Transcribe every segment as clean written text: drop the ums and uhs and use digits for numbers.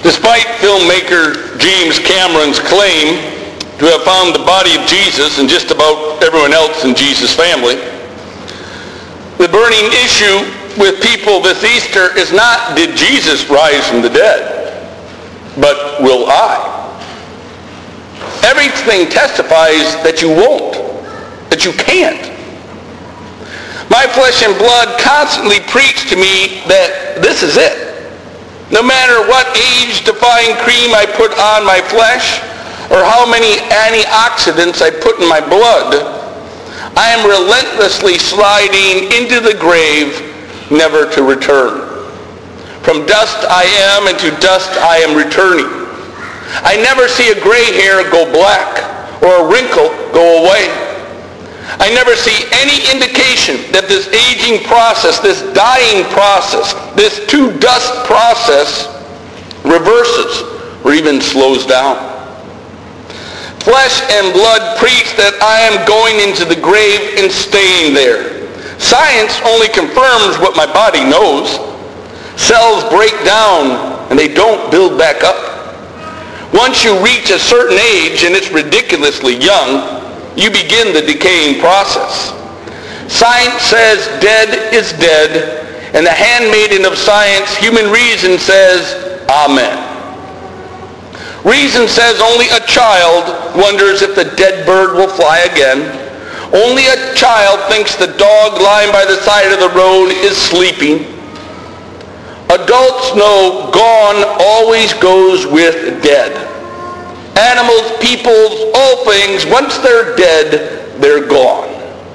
Despite filmmaker James Cameron's claim to have found the body of Jesus and just about everyone else in Jesus' family, the burning issue with people this Easter is not, did Jesus rise from the dead, but will I? Everything testifies that you won't, that you can't. My flesh and blood constantly preach to me that this is it. No matter what age-defying cream I put on my flesh or how many antioxidants I put in my blood, I am relentlessly sliding into the grave, never to return. From dust I am, and to dust I am returning. I never see a gray hair go black or a wrinkle go away. I never see any indication that this aging process, this dying process, this to-dust process reverses or even slows down. Flesh and blood preach that I am going into the grave and staying there. Science only confirms what my body knows. Cells break down and they don't build back up. Once you reach a certain age, and it's ridiculously young, you begin the decaying process. Science says dead is dead, and the handmaiden of science, human reason, says amen. Reason says only a child wonders if the dead bird will fly again. Only a child thinks the dog lying by the side of the road is sleeping. Adults know gone always goes with dead. Animals, peoples, all things, once they're dead, they're gone.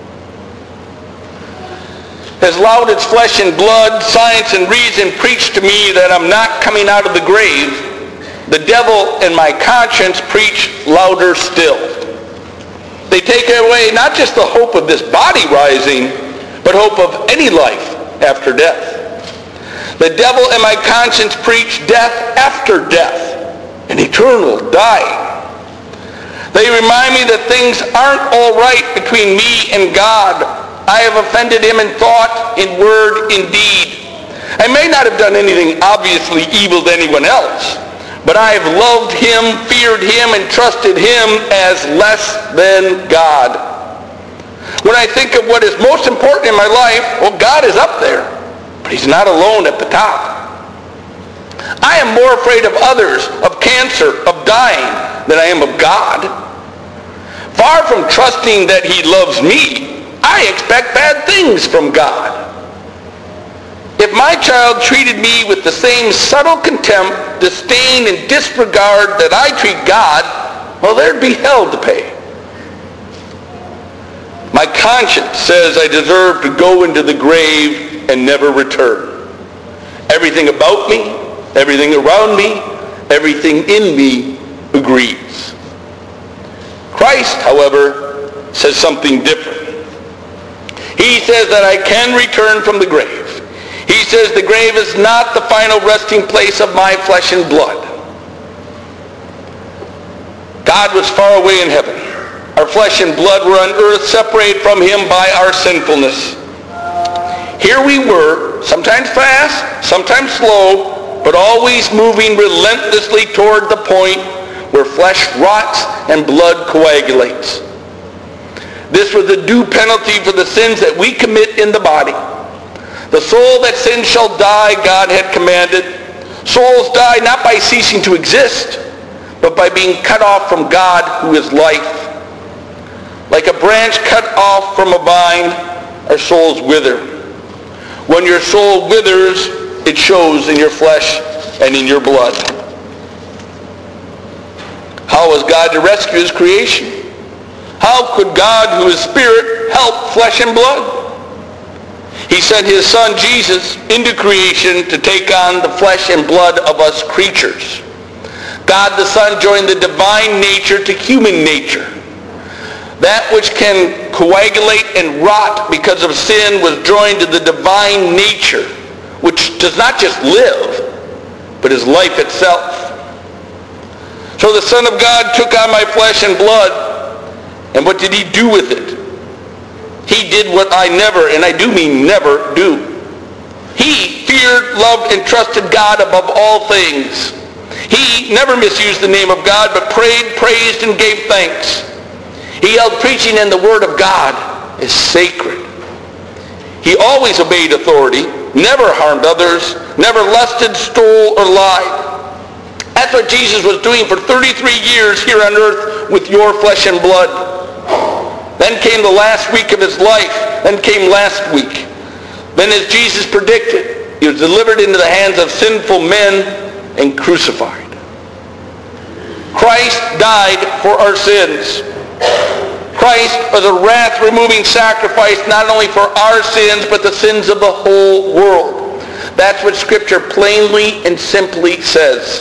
As loud as flesh and blood, science and reason preach to me that I'm not coming out of the grave, the devil and my conscience preach louder still. They take away not just the hope of this body rising, but hope of any life after death. The devil and my conscience preach death after death, an eternal dying. They remind me that things aren't all right between me and God. I have offended him in thought, in word, in deed. I may not have done anything obviously evil to anyone else, but I have loved him, feared him, and trusted him as less than God. When I think of what is most important in my life, well, God is up there, but he's not alone at the top. I am more afraid of others, of cancer, of dying, than I am of God. Far from trusting that he loves me, I expect bad things from God. If my child treated me with the same subtle contempt, disdain, and disregard that I treat God, well, there'd be hell to pay. My conscience says I deserve to go into the grave and never return. Everything about me, everything around me, everything in me agrees. Christ, however, says something different. He says that I can return from the grave. He says the grave is not the final resting place of my flesh and blood. God was far away in heaven. Our flesh and blood were on earth, separated from him by our sinfulness. Here we were, sometimes fast, sometimes slow, but always moving relentlessly toward the point where flesh rots and blood coagulates. This was the due penalty for the sins that we commit in the body. The soul that sins shall die, God had commanded. Souls die not by ceasing to exist, but by being cut off from God, who is life. Like a branch cut off from a vine, our souls wither. When your soul withers, it shows in your flesh and in your blood. How was God to rescue his creation? How could God, who is spirit, help flesh and blood? He sent his son Jesus into creation to take on the flesh and blood of us creatures. God the Son joined the divine nature to human nature. That which can coagulate and rot because of sin was joined to the divine nature, which does not just live, but is life itself. So the Son of God took on my flesh and blood, and what did he do with it? He did what I never, and I do mean never, do. He feared, loved, and trusted God above all things. He never misused the name of God, but prayed, praised, and gave thanks. He held preaching in the Word of God as sacred. He always obeyed authority, never harmed others, never lusted, stole, or lied. That's what Jesus was doing for 33 years here on earth with your flesh and blood. Then came the last week of his life. Then came last week. Then, as Jesus predicted, he was delivered into the hands of sinful men and crucified. Christ died for our sins. Christ was a wrath-removing sacrifice not only for our sins, but the sins of the whole world. That's what Scripture plainly and simply says.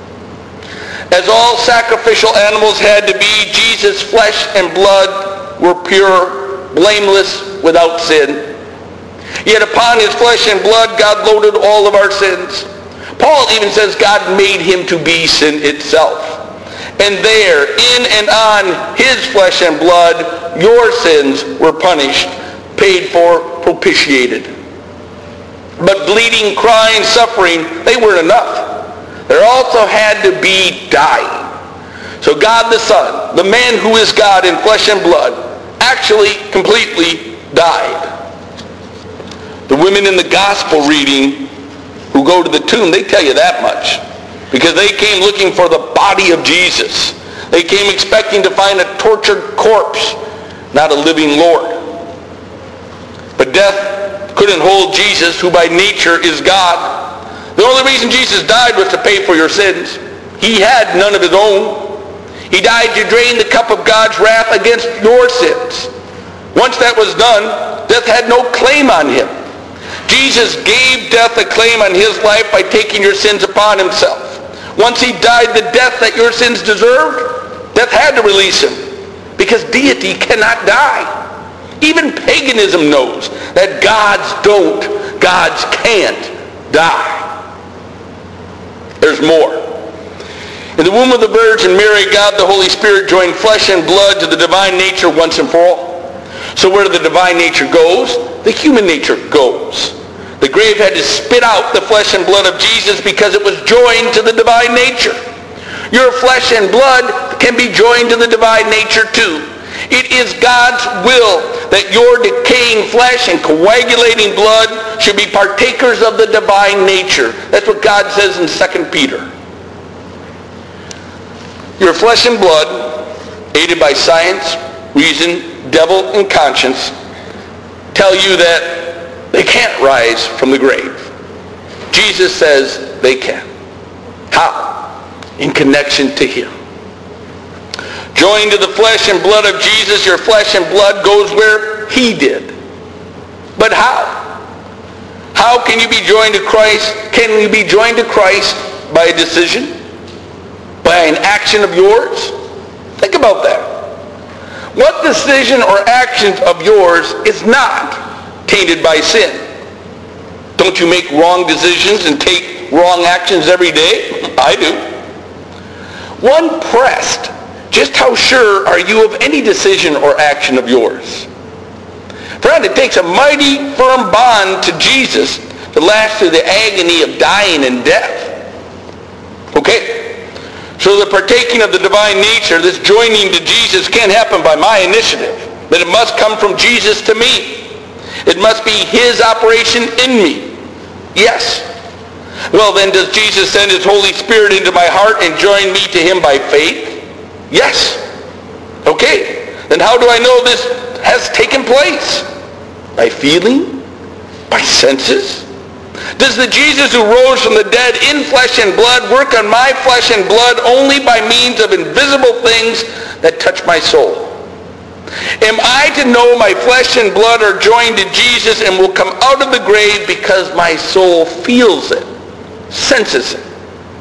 As all sacrificial animals had to be, Jesus' flesh and blood were pure, blameless, without sin. Yet upon his flesh and blood, God loaded all of our sins. Paul even says God made him to be sin itself. And there, in and on his flesh and blood, your sins were punished, paid for, propitiated. But bleeding, crying, suffering, they weren't enough. There also had to be dying. So God the Son, the man who is God in flesh and blood, actually completely died. The women in the gospel reading who go to the tomb, they tell you that much. Because they came looking for the body of Jesus. They came expecting to find a tortured corpse, not a living Lord. But death couldn't hold Jesus, who by nature is God. The only reason Jesus died was to pay for your sins. He had none of his own. He died to drain the cup of God's wrath against your sins. Once that was done, death had no claim on him. Jesus gave death a claim on his life by taking your sins upon himself. Once he died the death that your sins deserved, death had to release him, because deity cannot die. Even paganism knows that gods don't, gods can't die. There's more. In the womb of the Virgin Mary, God the Holy Spirit joined flesh and blood to the divine nature once and for all. So where the divine nature goes, the human nature goes. The grave had to spit out the flesh and blood of Jesus because it was joined to the divine nature. Your flesh and blood can be joined to the divine nature too. It is God's will that your decaying flesh and coagulating blood should be partakers of the divine nature. That's what God says in 2 Peter. Your flesh and blood, aided by science, reason, devil, and conscience, tell you that they can't rise from the grave. Jesus says they can. How? In connection to him. Joined to the flesh and blood of Jesus, your flesh and blood goes where he did. But how? How can you be joined to Christ? Can you be joined to Christ by a decision? By an action of yours? Think about that. What decision or action of yours is not tainted by sin? Don't you make wrong decisions and take wrong actions every day? I do. When pressed, just how sure are you of any decision or action of yours? Friend, it takes a mighty firm bond to Jesus to last through the agony of dying and death. Okay? So the partaking of the divine nature, this joining to Jesus, can't happen by my initiative, but it must come from Jesus to me. It must be his operation in me. Yes. Well, then, does Jesus send his Holy Spirit into my heart and join me to him by faith? Yes. Okay. Then how do I know this has taken place? By feeling? By senses? Does the Jesus who rose from the dead in flesh and blood work on my flesh and blood only by means of invisible things that touch my soul? Am I to know my flesh and blood are joined to Jesus and will come out of the grave because my soul feels it, senses it?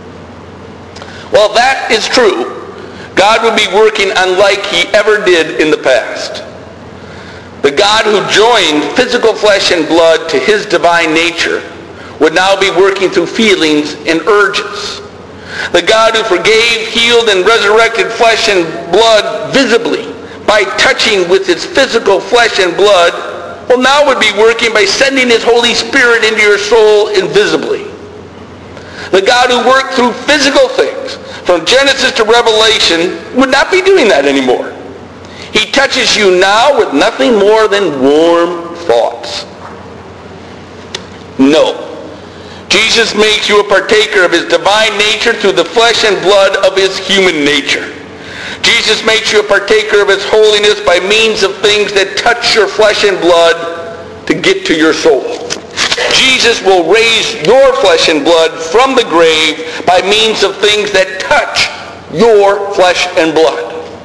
Well, that is true. God would be working unlike he ever did in the past. The God who joined physical flesh and blood to his divine nature would now be working through feelings and urges. The God who forgave, healed, and resurrected flesh and blood visibly by touching with his physical flesh and blood, well, now would be working by sending his Holy Spirit into your soul invisibly. The God who worked through physical things from Genesis to Revelation would not be doing that anymore. He touches you now with nothing more than warm thoughts. No. Jesus makes you a partaker of his divine nature through the flesh and blood of his human nature. Jesus makes you a partaker of his holiness by means of things that touch your flesh and blood to get to your soul. Jesus will raise your flesh and blood from the grave by means of things that touch your flesh and blood.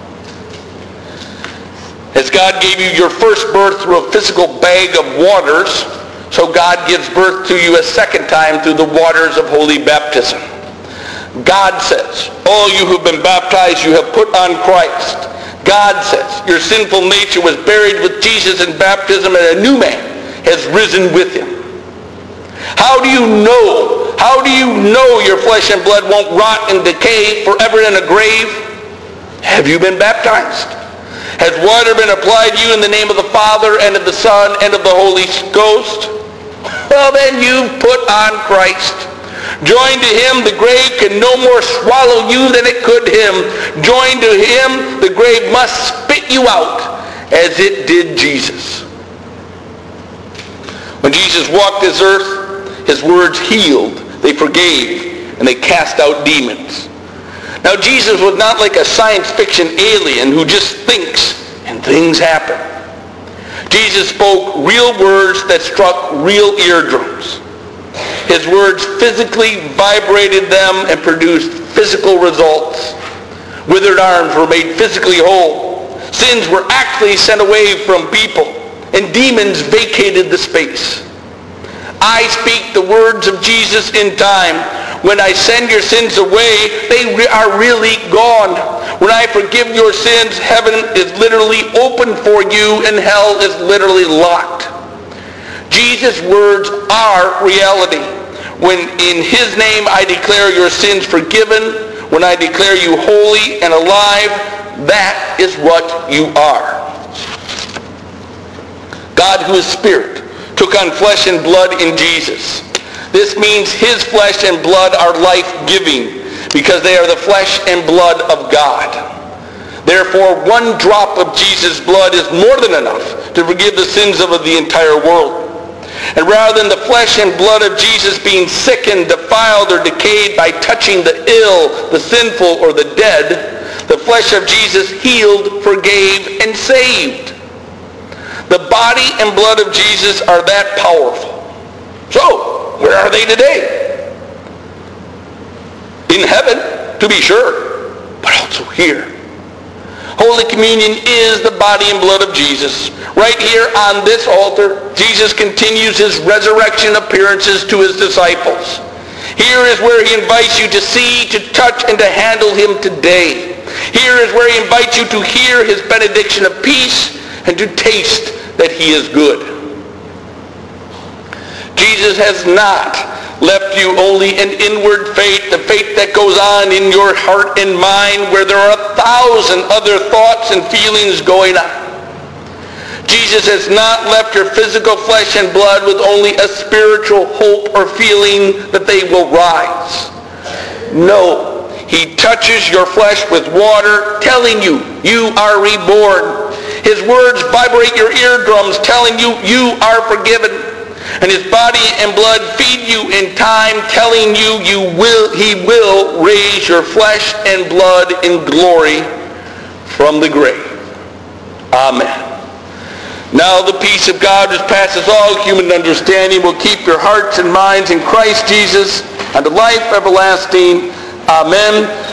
As God gave you your first birth through a physical bag of waters, so God gives birth to you a second time through the waters of holy baptism. God says, all you who have been baptized, you have put on Christ. God says, your sinful nature was buried with Jesus in baptism, and a new man has risen with him. How do you know? How do you know your flesh and blood won't rot and decay forever in a grave? Have you been baptized? Has water been applied to you in the name of the Father and of the Son and of the Holy Ghost? Well, then you've put on Christ. Joined to him, the grave can no more swallow you than it could him. Joined to him, the grave must spit you out as it did Jesus. When Jesus walked this earth, his words healed, they forgave, and they cast out demons. Now, Jesus was not like a science fiction alien who just thinks and things happen. Jesus spoke real words that struck real eardrums. His words physically vibrated them and produced physical results. Withered arms were made physically whole. Sins were actually sent away from people, and demons vacated the space. I speak the words of Jesus in time. When I send your sins away, they are really gone. When I forgive your sins, heaven is literally open for you and hell is literally locked. Jesus' words are reality. When in his name I declare your sins forgiven, when I declare you holy and alive, that is what you are. God, who is spirit, took on flesh and blood in Jesus. This means his flesh and blood are life-giving because they are the flesh and blood of God. Therefore, one drop of Jesus' blood is more than enough to forgive the sins of the entire world. And rather than the flesh and blood of Jesus being sickened, defiled, or decayed by touching the ill, the sinful, or the dead, the flesh of Jesus healed, forgave, and saved. The body and blood of Jesus are that powerful. So, where are they today? In heaven, to be sure, but also here. Holy Communion is the body and blood of Jesus. Right here on this altar, Jesus continues his resurrection appearances to his disciples. Here is where he invites you to see, to touch, and to handle him today. Here is where he invites you to hear his benediction of peace and to taste that he is good. Jesus has not left you only an inward faith, the faith that goes on in your heart and mind where there are 1,000 other thoughts and feelings going on. Jesus has not left your physical flesh and blood with only a spiritual hope or feeling that they will rise. No, he touches your flesh with water, telling you, you are reborn. His words vibrate your eardrums, telling you, you are forgiven. And his body and blood feed you in time, telling you, he will raise your flesh and blood in glory from the grave. Amen. Now the peace of God, which passes all human understanding, will keep your hearts and minds in Christ Jesus unto life everlasting. Amen.